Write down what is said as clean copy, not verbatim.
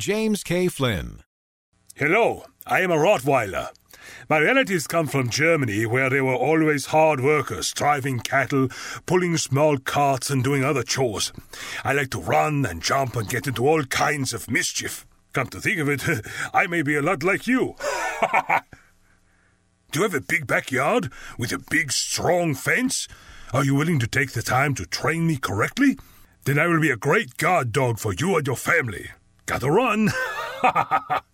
James K. Flynn. Hello, I am a Rottweiler. My relatives come from Germany, where they were always hard workers, driving cattle, pulling small carts, and doing other chores. I like to run and jump and get into all kinds of mischief. Come to think of it, I may be a lot like you. Do you have a big backyard with a big, strong fence? Are you willing to take the time to train me correctly? Then I will be a great guard dog for you and your family. Gotta run.